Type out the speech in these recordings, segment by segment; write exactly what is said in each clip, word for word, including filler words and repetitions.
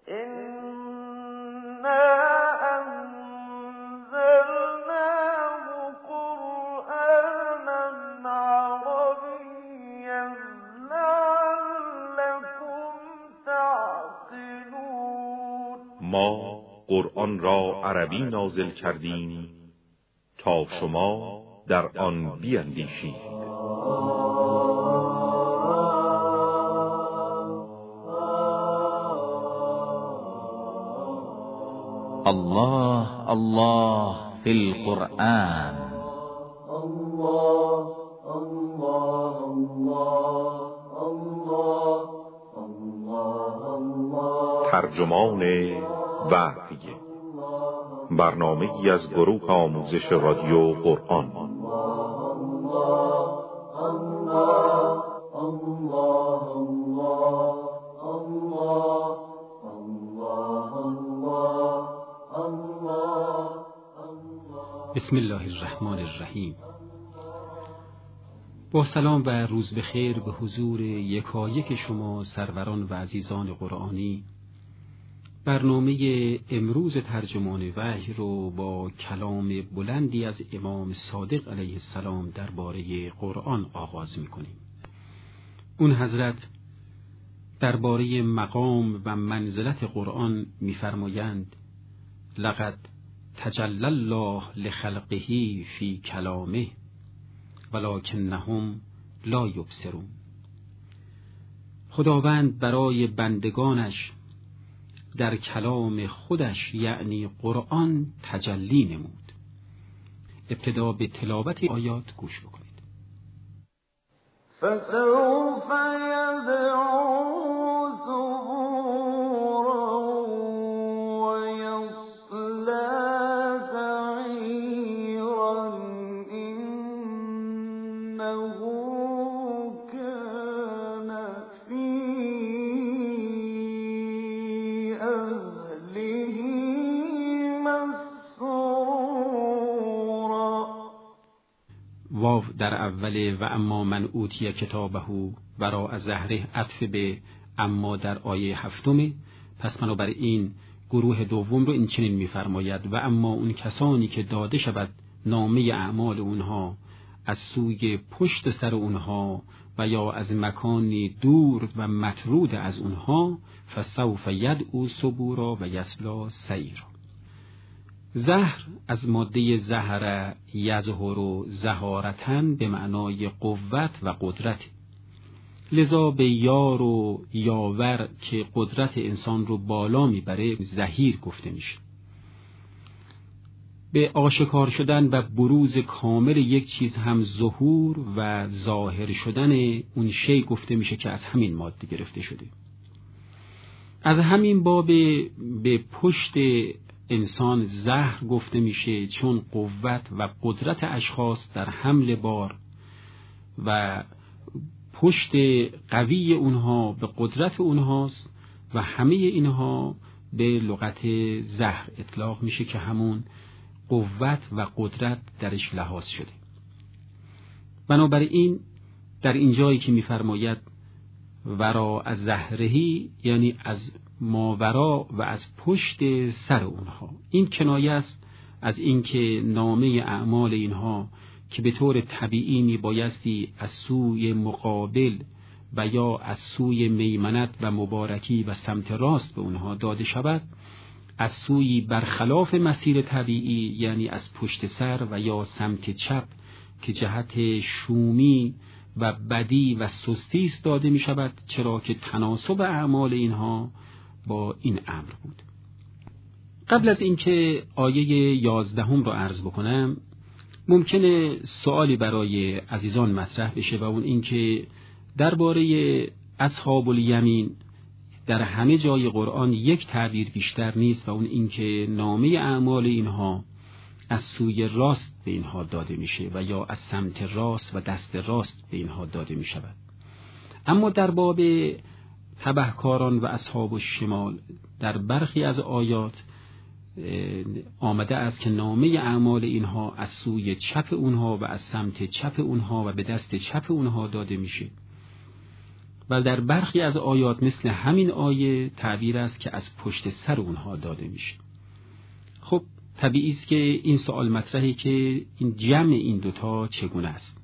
ما قرآن را عربی نازل کردیم تا شما در آن بیندیشید. الله الله فی القرآن. الله الله الله الله الله. ترجمان وحی، برنامه‌ای از گروه آموزش رادیو قرآن. بسم الله الرحمن الرحیم. با سلام و روز بخیر به حضور یکایک شما سروران و عزیزان قرآنی. برنامه امروز ترجمان وحی رو با کلام بلندی از امام صادق علیه السلام درباره قرآن آغاز می‌کنیم. اون حضرت درباره مقام و منزلت قرآن می‌فرمایند: لقد تجلی الله لخلقه فی کلامه ولکنهم لا یبصرون. خداوند برای بندگانش در کلام خودش یعنی قرآن تجلی نمود. ابتدا به تلاوت آیات گوش بکنید. فسوف یدعو ثبورا و یصلی سعیرا انه کان فی اهله مسرورا. واو در اول و اما من اوتی کتابه وراء ظهره عطف به اما در آیه هفتم. پس بنابراین گروه دوم رو این چنین می‌فرماید: و اما اون کسانی که داده شود نامه اعمال اونها از سوی پشت سر اونها و یا از مکانی دور و مطرود از اونها، فسوف یدعو ثبورا و یصلی سعیرا. زهر از ماده زهر یظهر زهارتن به معنای قوت و قدرت، لذا به یار و یاور که قدرت انسان رو بالا میبره زهیر گفته میشه. به آشکار شدن و بروز کامل یک چیز هم ظهور و ظاهر شدن اون شی گفته میشه که از همین ماده گرفته شده. از همین باب به پشت انسان زهر گفته میشه، چون قوت و قدرت اشخاص در حمل بار و پشت قوی اونها به قدرت اونهاست و همه اینها به لغت زهر اطلاق میشه که همون قوت و قدرت درش لحاظ شده. بنابراین در این جایی که میفرماید ورا از زهرهی یعنی از ماورا و از پشت سر اونها، این کنایه است از اینکه نامه اعمال اینها که به طور طبیعی می بایستی از سوی مقابل و یا از سوی میمنت و مبارکی و سمت راست به اونها داده شود، از سوی برخلاف مسیر طبیعی یعنی از پشت سر و یا سمت چپ که جهت شومی و بدی و سستی است داده می شود، چرا که تناسب اعمال اینها با این امر بود. قبل از اینکه آیه یازدهم رو عرض بکنم، ممکنه سوالی برای عزیزان مطرح بشه و اون اینکه درباره اصحاب الیمین در همه جای قرآن یک تعبیر بیشتر نیست و اون اینکه نامه اعمال اینها از سوی راست به اینها داده میشه و یا از سمت راست و دست راست به اینها داده میشود. اما در باب تبهکاران و اصحاب الشمال در برخی از آیات آمده است که نامه اعمال اینها از سوی چپ اونها و از سمت چپ اونها و به دست چپ اونها داده میشه و در برخی از آیات مثل همین آیه تعبیر است که از پشت سر اونها داده میشه. خب طبیعی است که این سوال مطرحه که این جمع این دوتا چگونه است.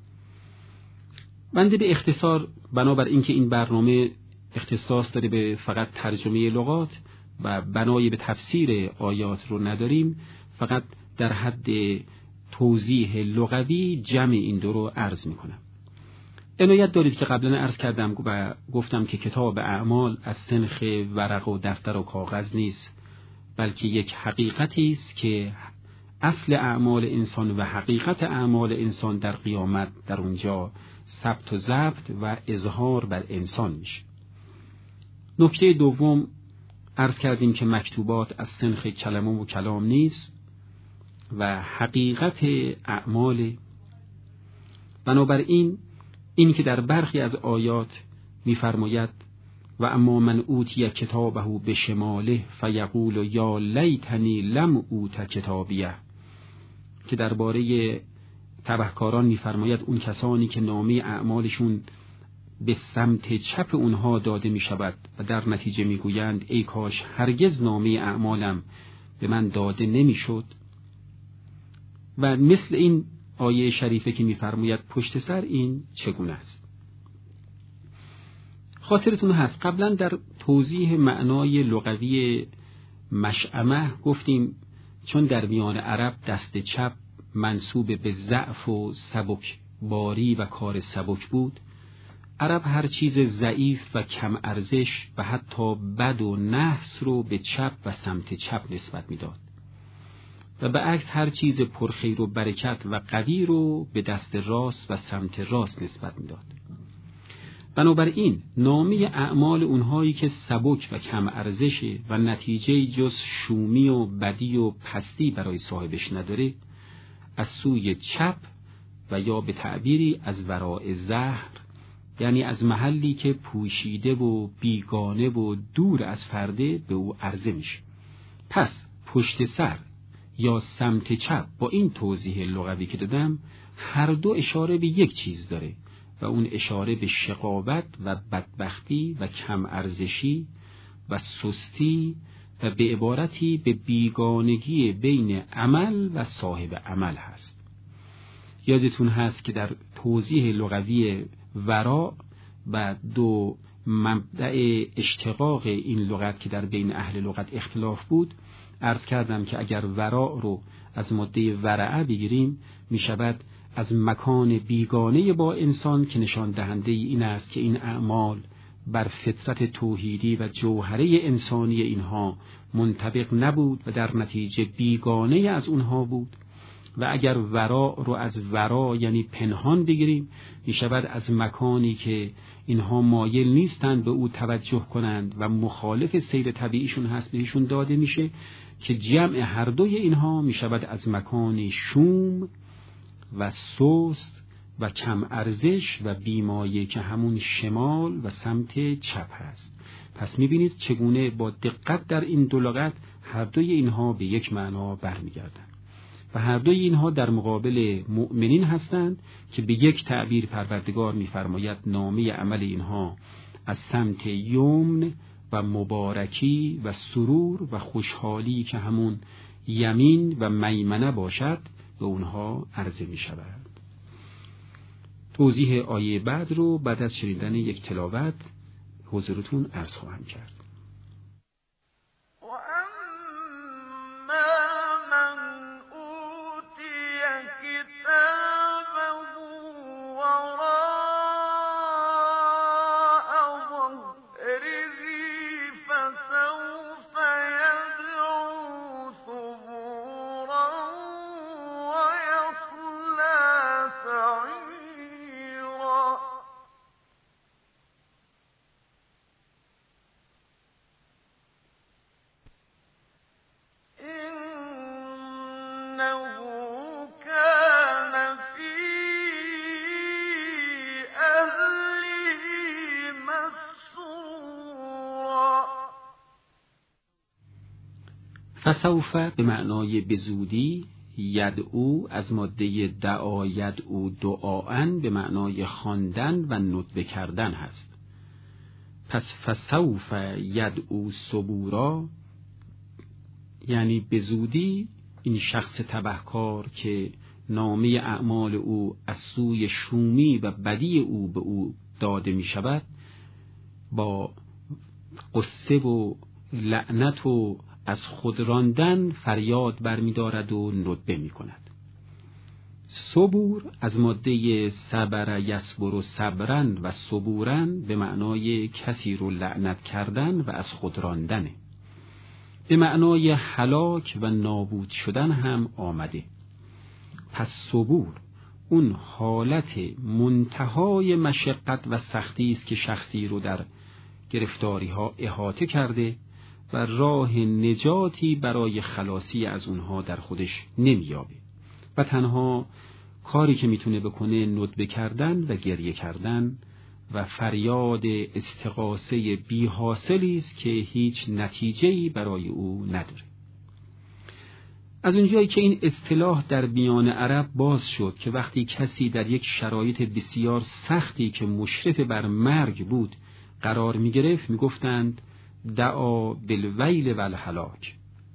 بنده به اختصار بنابر اینکه این برنامه اختصاص داره به فقط ترجمه لغات و بنای به تفسیر آیات رو نداریم، فقط در حد توضیح لغوی جمع این دو رو عرض میکنم. عنایت دارید که قبلا عرض کردم و گفتم که کتاب اعمال از سنخ ورق و دفتر و کاغذ نیست، بلکه یک حقیقتی است که اصل اعمال انسان و حقیقت اعمال انسان در قیامت در اونجا ثبت و ضبط و اظهار بر انسان میشه. نکته دوم عرض کردیم که مکتوبات از سنخ کلمه و کلام نیست و حقیقت اعمال. بنابراین این که در برخی از آیات می‌فرماید و اما من اوتی کتابه بشماله فیقول یا لیتنی لم اوت کتابیه، که درباره تبهکاران می‌فرماید اون کسانی که نامه اعمالشون به سمت چپ اونها داده می‌شود و در نتیجه می‌گویند ای کاش هرگز نامه اعمالم به من داده نمی‌شد. و مثل این آیه شریفه که می‌فرماید پشت سر این چگونه است. خاطرتون هست قبلا در توضیح معنای لغوی مشأمه گفتیم چون در میان عرب دست چپ منسوب به ضعف و سبک باری و کار سبک بود، عرب هر چیز ضعیف و کم ارزش و حتی بد و نحس رو به چپ و سمت چپ نسبت میداد و به عکس هر چیز پرخیر و برکت و قوی رو به دست راست و سمت راست نسبت میداد. بنابراین نامه اعمال اونهایی که سبک و کم ارزشه و نتیجه جز شومی و بدی و پستی برای صاحبش نداره، از سوی چپ و یا به تعبیری از وراء ظهر، یعنی از محلی که پوشیده و بیگانه و دور از فرده به او عرضه میشه. پس پشت سر یا سمت چپ با این توضیح لغوی که دادم هر دو اشاره به یک چیز داره و اون اشاره به شقاوت و بدبختی و کم ارزشی و سستی و به عبارتی به بیگانگی بین عمل و صاحب عمل هست. یادتون هست که در توضیح لغوی ورا و دو مبدأ اشتقاق این لغت که در بین اهل لغت اختلاف بود، عرض کردم که اگر ورا رو از ماده ورعه بگیریم می شود از مکان بیگانه با انسان که نشان دهنده این است که این اعمال بر فطرت توحیدی و جوهره انسانی اینها منطبق نبود و در نتیجه بیگانه از اونها بود. و اگر ورا رو از ورا یعنی پنهان بگیریم می شود از مکانی که اینها مایل نیستند به او توجه کنند و مخالف سیر طبیعیشون هست بهشون داده میشه، که جمع هر دوی اینها می شود از مکان شوم و سست و کم ارزش و بیمایه که همون شمال و سمت چپ هست. پس می بینید چگونه با دقت در این دو لغت هر دوی اینها به یک معنا برمیگردند و هر دوی اینها در مقابل مؤمنین هستند که به یک تعبیر پروردگار می‌فرماید نامه عمل اینها از سمت یمن و مبارکی و سرور و خوشحالی که همون یمین و میمنه باشد به اونها عرضه می‌شود. توضیح آیه بعد رو بعد از شنیدن یک تلاوت حضورتون عرض خواهم کرد. فسوف به معنای بزودی، یدعو از ماده دعا یدعو دعاً به معنای خواندن و ندبه کردن هست پس فسوف یدعو ثبورا، یعنی به زودی این شخص تبهکار که نامه اعمال او از سوی شومی و بدی او به او داده می شود، با قصه و لعنت و از خود راندن فریاد برمی دارد و ندبه می کند. صبور از ماده صبر یصبر و صبرن و صبورن به معنای کسی رو لعنت کردن و از خود راندنه. به معنای هلاک و نابود شدن هم آمده. پس صبور اون حالت منتهای مشقت و سختی است که شخصی رو در گرفتاری ها احاطه کرده و راه نجاتی برای خلاصی از اونها در خودش نمیابه و تنها کاری که میتونه بکنه ندبه کردن و گریه کردن و فریاد استغاثه بی حاصلی است که هیچ نتیجه‌ای برای او نداره. از اونجایی که این اصطلاح در میان عرب باز شد که وقتی کسی در یک شرایط بسیار سختی که مشرف بر مرگ بود قرار می گرفت، می گفتند دعا بالویل و الهلاک،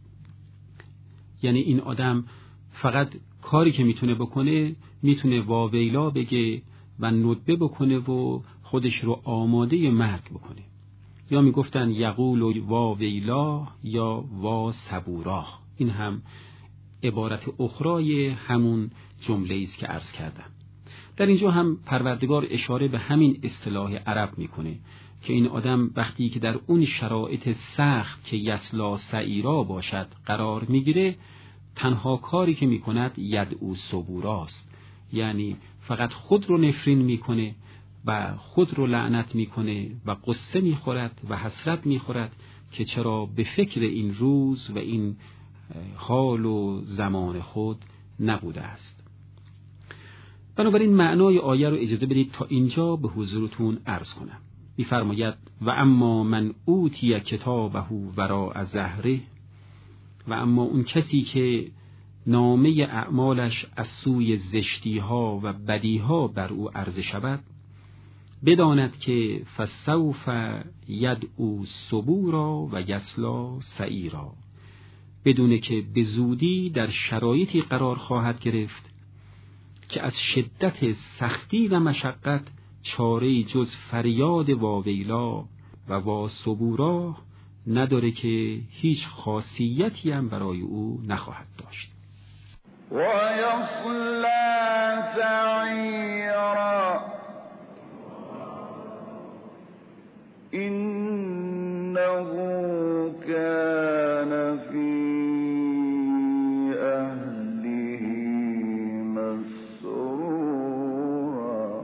یعنی این آدم فقط کاری که میتونه بکنه میتونه واویلا بگه و ندبه بکنه و خودش رو آماده مرگ بکنه، یا میگفتن یقول واویلا یا وا صبورا. این هم عبارت اخرای همون جمله است که عرض کردم. در اینجا هم پروردگار اشاره به همین اصطلاح عرب میکنه که این آدم وقتی که در اون شرایط سخت که یسلا سعیرا باشد قرار میگیره، تنها کاری که میکند یدعو ثبوراست، یعنی فقط خود رو نفرین میکنه و خود رو لعنت میکنه و قصه میخورد و حسرت میخورد که چرا به فکر این روز و این حال و زمان خود نبوده است. بنابراین معنای آیه رو اجازه بدید تا اینجا به حضورتون عرض کنم. می‌فرماید و اما من اوتی کتابه وراء ظهره، و اما اون کسی که نامه اعمالش از سوی زشتی‌ها و بدی‌ها بر او عرضه شود، بداند که فسوف یدعو ثبورا و یصلا سعیرا، بدونه که به زودی در شرایطی قرار خواهد گرفت که از شدت سختی و مشقت چاره‌ای جز فریاد واویلا و وا صبورا نداره که هیچ خاصیتی هم برای او نخواهد داشت. و یصلا سعیرا انه کان فی اهله مسرورا.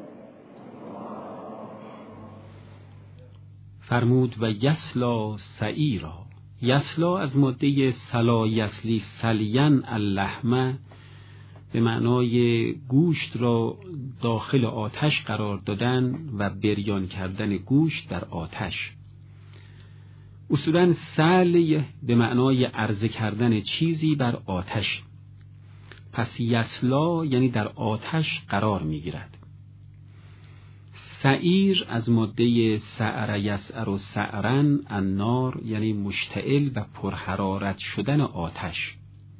فرمود و یصلا سعیرا. یصلا از ماده سلا یصلی سلین اللحمه به معنای گوشت را داخل آتش قرار دادن و بریان کردن گوشت در آتش. اصولاً سل به معنای عرضه کردن چیزی بر آتش، پس یصلا یعنی در آتش قرار می گیرد. سعیر از ماده سعر یسعر و سعرن النار یعنی مشتعل و پرحرارت شدن آتش.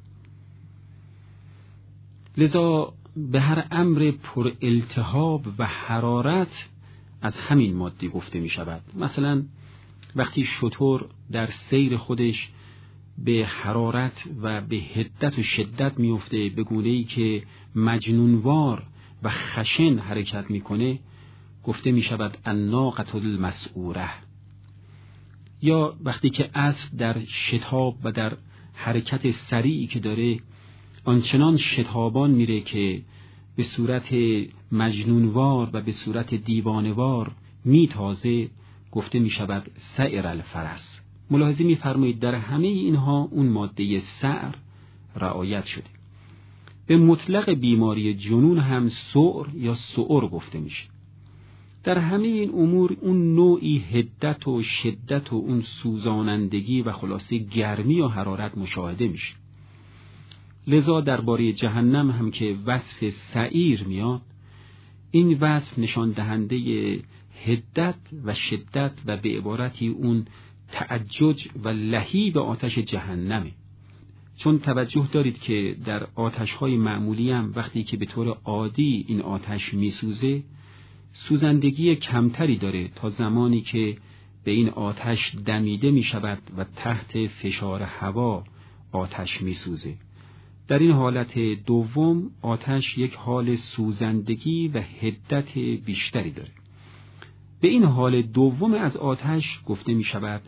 لذا به هر امر پر التهاب و حرارت از همین ماده گفته می شود. مثلا وقتی شتر در سیر خودش به حرارت و به حدت و شدت می افته به گونه‌ای که مجنونوار و خشن حرکت می کنه، گفته می شود الناقة المسعوره. یا وقتی که اسب در شتاب و در حرکت سریعی که داره آنچنان شتابان میره که به صورت مجنونوار و به صورت دیوانوار میتازه، گفته می شود سعر الفرس. ملاحظه می فرمایید در همه اینها اون ماده سعر رعایت شده. به مطلق بیماری جنون هم سعر یا سعر گفته میشه. در همه این امور اون نوعی حدت و شدت و اون سوزانندگی و خلاصه گرمی و حرارت مشاهده میشه. لذا درباره جهنم هم که وصف سعیر میاد، این وصف نشان دهنده حدت و شدت و به عبارتی اون تعجج و لهیب آتش جهنمه. چون توجه دارید که در آتش‌های معمولی هم وقتی که به طور عادی این آتش میسوزه سوزندگی کمتری داره تا زمانی که به این آتش دمیده می شود و تحت فشار هوا آتش می سوزه. در این حالت دوم آتش یک حال سوزندگی و حدت بیشتری داره. به این حال دوم از آتش گفته می شود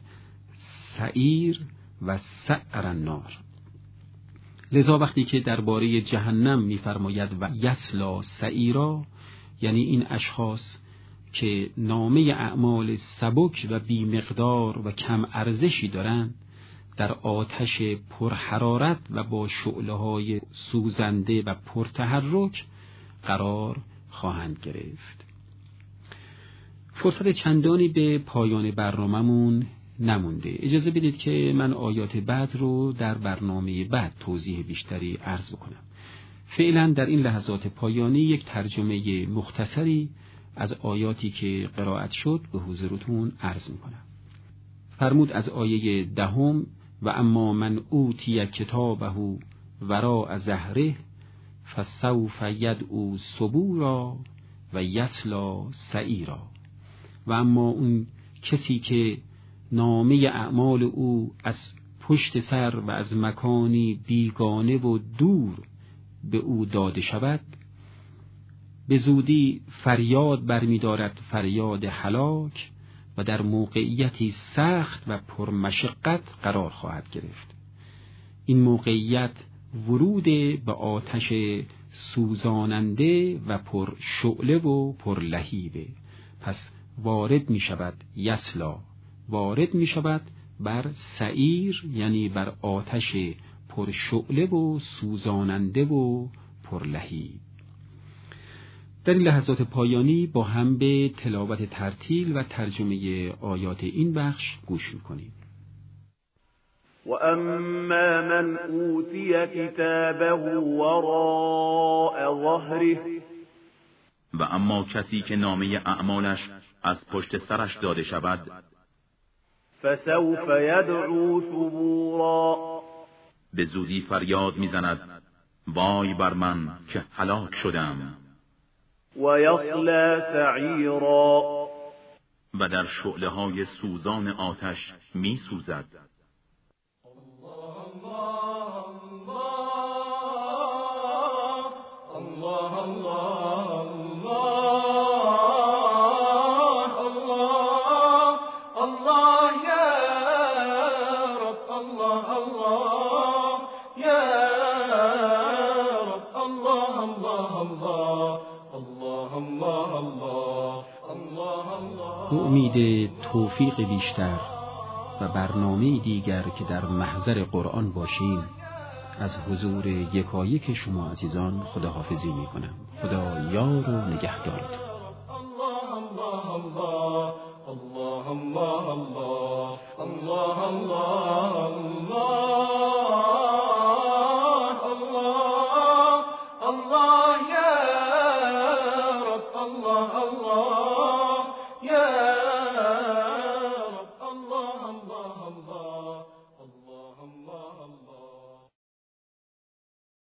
سعیر و سعر النار. لذا وقتی که درباره جهنم می فرماید و یسلا سعیرا، یعنی این اشخاص که نامه اعمال سبک و بیمقدار و کم ارزشی دارند در آتش پرحرارت و با شعله‌های سوزنده و پرتحرک قرار خواهند گرفت. فرصت چندانی به پایان برنامه‌مون نمونده. اجازه بدید که من آیات بعد رو در برنامه بعد توضیح بیشتری عرض بکنم. فعلا در این لحظات پایانی یک ترجمه مختصری از آیاتی که قرائت شد به حضورتون عرض میکنم. فرمود از آیه دهم و اما من اوتی کتابه وراء ظهره فسوف یدعو ثبورا و یصلی سعیرا. و اما اون کسی که نامه اعمال او از پشت سر و از مکانی بیگانه و دور به او داده شود، به زودی فریاد برمی‌دارد، فریاد هلاک، و در موقعیتی سخت و پرمشقت قرار خواهد گرفت. این موقعیت ورود به آتش سوزاننده و پر شعله و پر لهیبه. پس وارد می شود یسلا، وارد می شود بر سعیر، یعنی بر آتش پر شعله و سوزاننده و پر لهیب. در این لحظات پایانی با هم به تلاوت ترتیل و ترجمه آیات این بخش گوش می‌کنیم. و اما من اوتی کتابه وراء ظهره، و اما کسی که نامه اعمالش از پشت سرش داده شود، فسوف یدعو ثبورا، به زودی فریاد میزند وای بر من که هلاک شدم. و یصلی سعیرا، و در شعله های سوزان آتش می سوزد. امید توفیق بیشتر و برنامه دیگر که در محضر قرآن باشیم از حضور یکایک شما عزیزان خداحافظی می کنم. خدا یار و نگهدارتون.